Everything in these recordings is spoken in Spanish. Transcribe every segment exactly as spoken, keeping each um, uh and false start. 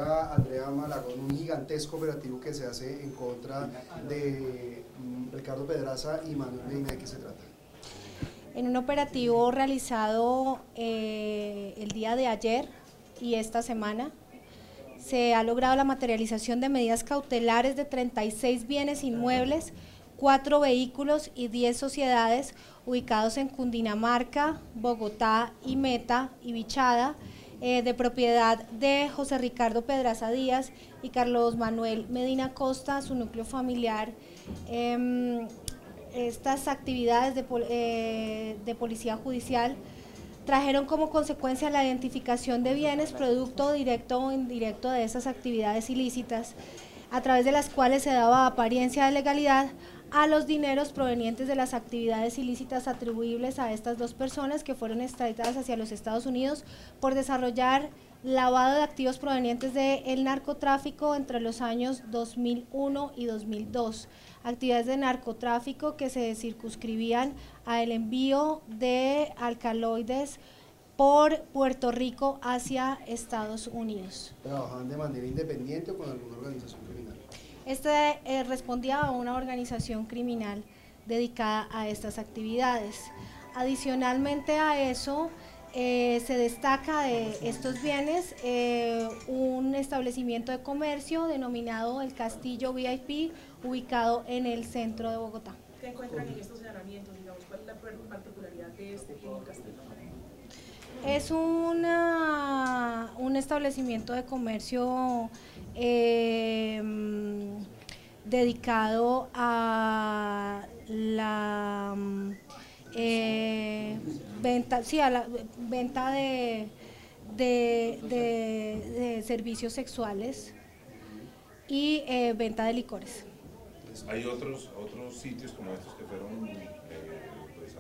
doctora Andrea Malagón, un gigantesco operativo que se hace en contra de um, Ricardo Pedraza y Manuel Medina. ¿De qué se trata? En un operativo realizado eh, el día de ayer y esta semana, se ha logrado la materialización de medidas cautelares de treinta y seis bienes inmuebles, cuatro vehículos y diez sociedades ubicados en Cundinamarca, Bogotá y Meta y Bichada, eh, de propiedad de José Ricardo Pedraza Díaz y Carlos Manuel Medina Costa, su núcleo familiar. Eh, estas actividades de, eh, de policía judicial trajeron como consecuencia la identificación de bienes, producto directo o indirecto de esas actividades ilícitas, a través de las cuales se daba apariencia de legalidad a los dineros provenientes de las actividades ilícitas atribuibles a estas dos personas que fueron extraditadas hacia los Estados Unidos por desarrollar lavado de activos provenientes del narcotráfico entre los años dos mil uno y dos mil dos. Actividades de narcotráfico que se circunscribían al envío de alcaloides por Puerto Rico hacia Estados Unidos. ¿Trabajaban de manera independiente o con alguna organización criminal? Este eh, respondía a una organización criminal dedicada a estas actividades. Adicionalmente a eso, eh, se destaca de estos bienes eh, un establecimiento de comercio denominado el Castillo V I P, ubicado en el centro de Bogotá. ¿Qué encuentran en estos allanamientos? Digamos, ¿cuál es la particularidad de este castillo? Es una, un establecimiento de comercio eh, dedicado a la eh, venta, sí, a la venta de, de, de, de servicios sexuales y eh, venta de licores. ¿Hay otros, otros sitios como estos que fueron eh, pues,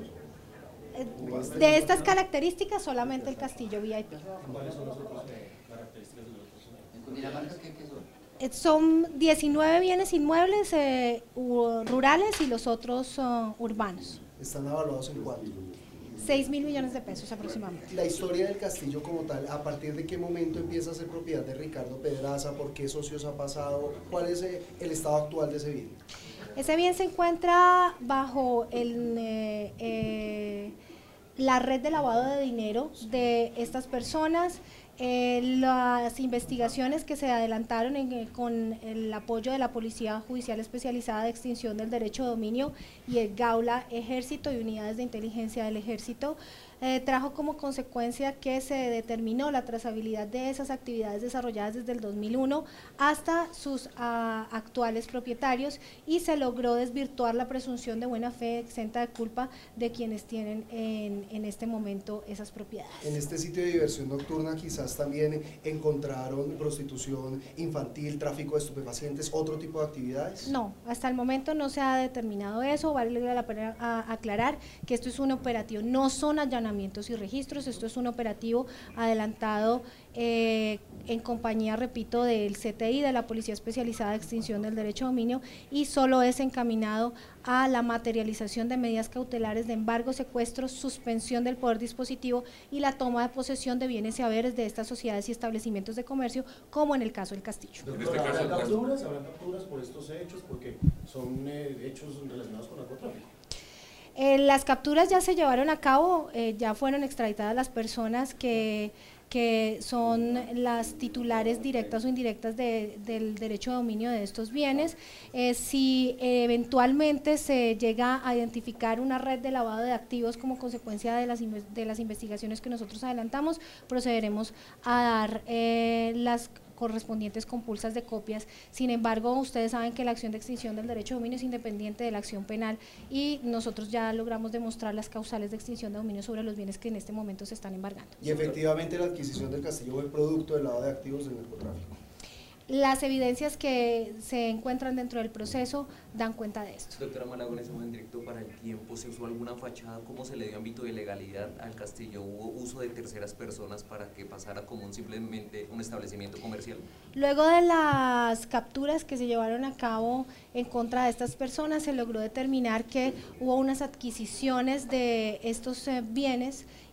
allanados? De estas características, solamente el Castillo V I P. ¿Cuáles son las otras características de los otros? ¿En Cundinamarca qué, qué son? Son diecinueve bienes inmuebles eh, rurales y los otros uh, urbanos. ¿Están evaluados en cuánto? seis mil millones de pesos aproximadamente. La historia del castillo como tal, ¿a partir de qué momento empieza a ser propiedad de Ricardo Pedraza? ¿Por qué socios ha pasado? ¿Cuál es el estado actual de ese bien? Ese bien se encuentra bajo el, eh, eh, la red de lavado de dinero de estas personas. Eh, las investigaciones que se adelantaron en, eh, con el apoyo de la Policía Judicial Especializada de Extinción del Derecho de Dominio y el Gaula Ejército y unidades de inteligencia del Ejército, eh, trajo como consecuencia que se determinó la trazabilidad de esas actividades desarrolladas desde el dos mil uno hasta sus a, actuales propietarios y se logró desvirtuar la presunción de buena fe exenta de culpa de quienes tienen en, en este momento esas propiedades. En este sitio de diversión nocturna quizás también encontraron prostitución infantil, tráfico de estupefacientes, otro tipo de actividades. No, hasta el momento no se ha determinado eso. Vale la pena a, aclarar que esto es un operativo, no son allanamientos y registros, esto es un operativo adelantado eh, en compañía, repito, del C T I, de la Policía Especializada de Extinción del Derecho de Dominio, y solo es encaminado a la materialización de medidas cautelares de embargo, secuestro, suspensión del poder dispositivo y la toma de posesión de bienes y haberes de estas sociedades y establecimientos de comercio, como en el caso del Castillo. Doctora, ¿habrá capturas? ¿Habrá capturas por estos hechos? Porque son eh, hechos relacionados con narcotráfico. Eh, las capturas ya se llevaron a cabo, eh, ya fueron extraditadas las personas que, que son las titulares directas o indirectas de, del derecho de dominio de estos bienes. Eh, si eh, eventualmente se llega a identificar una red de lavado de activos como consecuencia de las, de las investigaciones que nosotros adelantamos, procederemos a dar eh, las correspondientes compulsas de copias. Sin embargo, ustedes saben que la acción de extinción del derecho de dominio es independiente de la acción penal y nosotros ya logramos demostrar las causales de extinción de dominio sobre los bienes que en este momento se están embargando. Y efectivamente la adquisición del castillo fue producto del lavado de activos del narcotráfico. Las evidencias que se encuentran dentro del proceso dan cuenta de esto. Doctora Malagón, estamos en directo para el tiempo. ¿Se usó alguna fachada? ¿Cómo se le dio ámbito de legalidad al castillo? ¿Hubo uso de terceras personas para que pasara como un, simplemente un establecimiento comercial? Luego de las capturas que se llevaron a cabo en contra de estas personas, se logró determinar que hubo unas adquisiciones de estos eh, bienes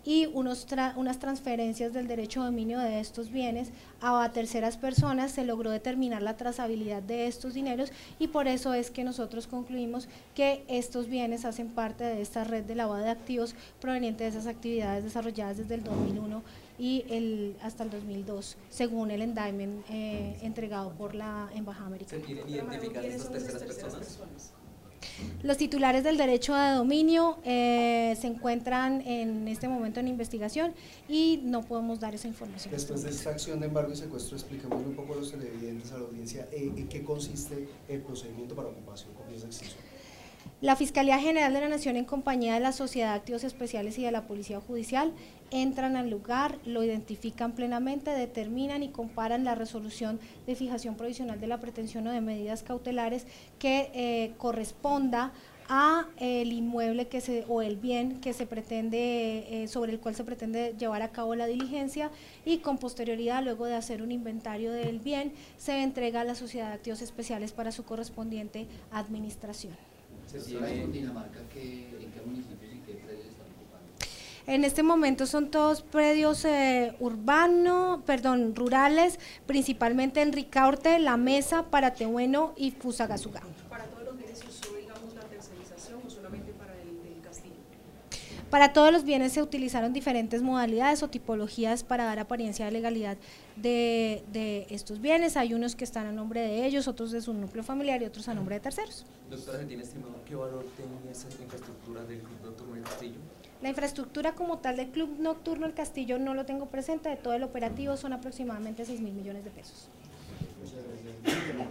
y unos tra unas transferencias del derecho de dominio de estos bienes a terceras personas. Se logró determinar la trazabilidad de estos dineros y por eso es que nosotros concluimos que estos bienes hacen parte de esta red de lavado de activos proveniente de esas actividades desarrolladas desde el dos mil uno y el, hasta el dos mil dos, según el indictment eh, entregado por la Embajada Americana. ¿Se tienen identificadas esas terceras personas? Los titulares del derecho de dominio eh, se encuentran en este momento en investigación y no podemos dar esa información. Después de esta acción de embargo y secuestro, expliquémosle un poco a los televidentes, a la audiencia, eh, en qué consiste el procedimiento para ocupación con bienes excesos. La Fiscalía General de la Nación, en compañía de la Sociedad de Activos Especiales y de la Policía Judicial, entran al lugar, lo identifican plenamente, determinan y comparan la resolución de fijación provisional de la pretensión o de medidas cautelares que eh, corresponda a el inmueble que se o el bien que se pretende eh, sobre el cual se pretende llevar a cabo la diligencia, y con posterioridad, luego de hacer un inventario del bien, se entrega a la Sociedad de Activos Especiales para su correspondiente administración. ¿En Dinamarca qué, en qué municipios y qué predios están ocupando? En este momento son todos predios eh, urbanos, perdón, rurales, principalmente en Ricaurte, La Mesa, Paratehueno y Fusagasugá. ¿Para todos los bienes se usó, digamos, la tercerización o solamente para el del castillo? Para todos los bienes se utilizaron diferentes modalidades o tipologías para dar apariencia de legalidad de, de estos bienes. Hay unos que están a nombre de ellos, otros de su núcleo familiar y otros a nombre de terceros. Doctora, ¿se tiene estimado qué valor tenía esa infraestructura del Club Nocturno del Castillo? La infraestructura como tal del Club Nocturno El Castillo no lo tengo presente, de todo el operativo son aproximadamente seis mil millones de pesos.